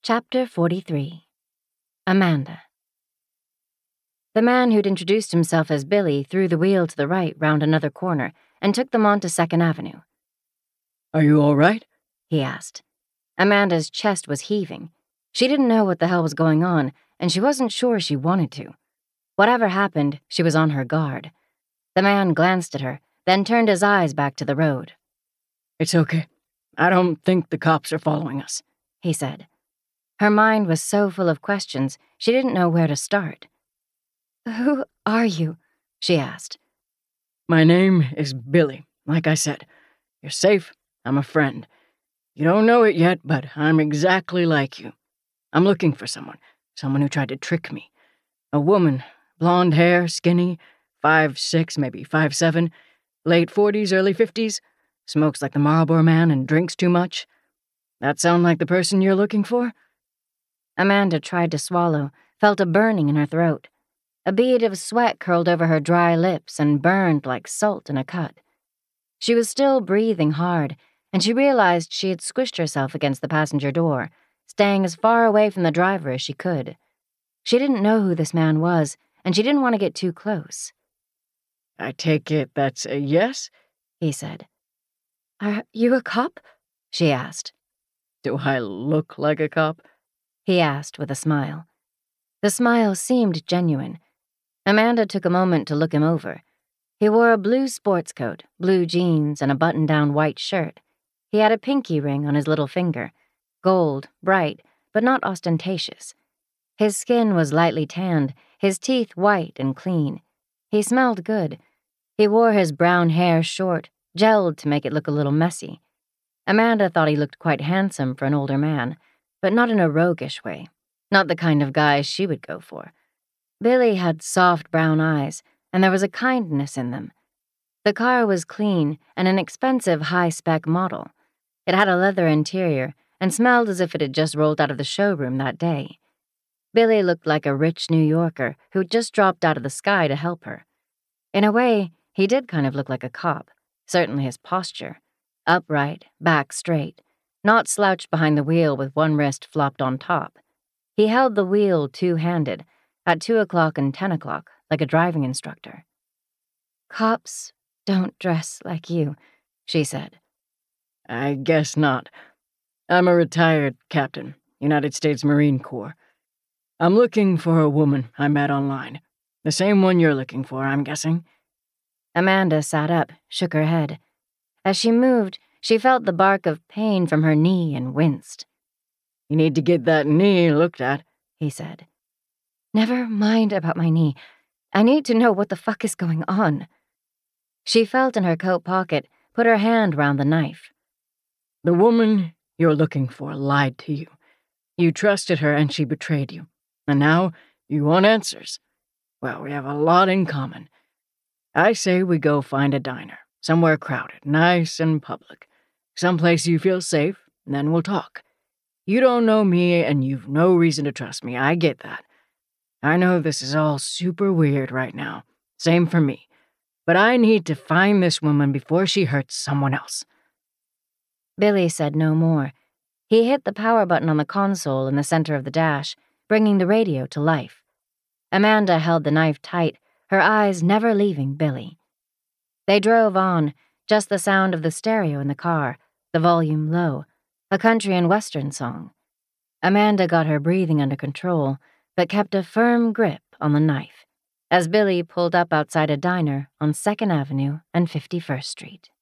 Chapter 43. Amanda. The man who'd introduced himself as Billy threw the wheel to the right round another corner and took them on to 2nd Avenue. "Are you all right?" he asked. Amanda's chest was heaving. She didn't know what the hell was going on, and she wasn't sure she wanted to. Whatever happened, she was on her guard. The man glanced at her, then turned his eyes back to the road. "It's okay. I don't think the cops are following us," he said. Her mind was so full of questions, she didn't know where to start. "Who are you?" she asked. "My name is Billy, like I said. You're safe. I'm a friend. You don't know it yet, but I'm exactly like you. I'm looking for someone who tried to trick me. A woman, blonde hair, skinny, 5'6", maybe 5'7", late 40s, early 50s, smokes like the Marlboro Man and drinks too much. That sound like the person you're looking for?" Amanda tried to swallow, felt a burning in her throat. A bead of sweat curled over her dry lips and burned like salt in a cut. She was still breathing hard, and she realized she had squished herself against the passenger door, staying as far away from the driver as she could. She didn't know who this man was, and she didn't want to get too close. "I take it that's a yes?" he said. "Are you a cop?" she asked. "Do I look like a cop?" he asked with a smile. The smile seemed genuine. Amanda took a moment to look him over. He wore a blue sports coat, blue jeans, and a button-down white shirt. He had a pinky ring on his little finger, gold, bright, but not ostentatious. His skin was lightly tanned, his teeth white and clean. He smelled good. He wore his brown hair short, gelled to make it look a little messy. Amanda thought he looked quite handsome for an older man, but not in a roguish way, not the kind of guy she would go for. Billy had soft brown eyes, and there was a kindness in them. The car was clean and an expensive high-spec model. It had a leather interior and smelled as if it had just rolled out of the showroom that day. Billy looked like a rich New Yorker who'd just dropped out of the sky to help her. In a way, he did kind of look like a cop, certainly his posture. Upright, back straight, not slouched behind the wheel with one wrist flopped on top. He held the wheel two-handed, at 2 o'clock and 10 o'clock, like a driving instructor. "Cops don't dress like you," she said. "I guess not. I'm a retired captain, United States Marine Corps. I'm looking for a woman I met online. The same one you're looking for, I'm guessing." Amanda sat up, shook her head. As she moved, she felt the bark of pain from her knee and winced. "You need to get that knee looked at," he said. "Never mind about my knee. I need to know what the fuck is going on." She felt in her coat pocket, put her hand round the knife. "The woman you're looking for lied to you. You trusted her and she betrayed you. And now you want answers. Well, we have a lot in common. I say we go find a diner, somewhere crowded, nice and public. Someplace you feel safe, and then we'll talk. You don't know me and you've no reason to trust me, I get that. I know this is all super weird right now. Same for me. But I need to find this woman before she hurts someone else." Billy said no more. He hit the power button on the console in the center of the dash, bringing the radio to life. Amanda held the knife tight, her eyes never leaving Billy. They drove on, just the sound of the stereo in the car, the volume low, a country and western song. Amanda got her breathing under control, but kept a firm grip on the knife as Billy pulled up outside a diner on 2nd Avenue and 51st Street.